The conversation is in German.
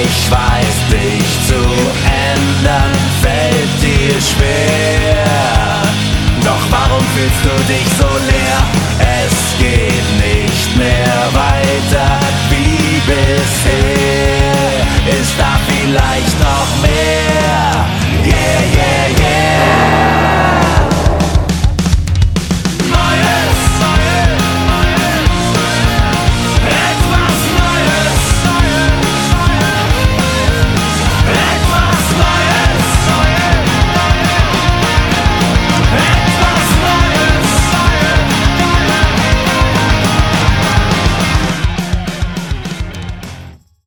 Ich weiß, dich zu ändern fällt dir schwer. Doch warum fühlst du dich so leer? Es geht nicht mehr weiter wie bisher. Ist da vielleicht noch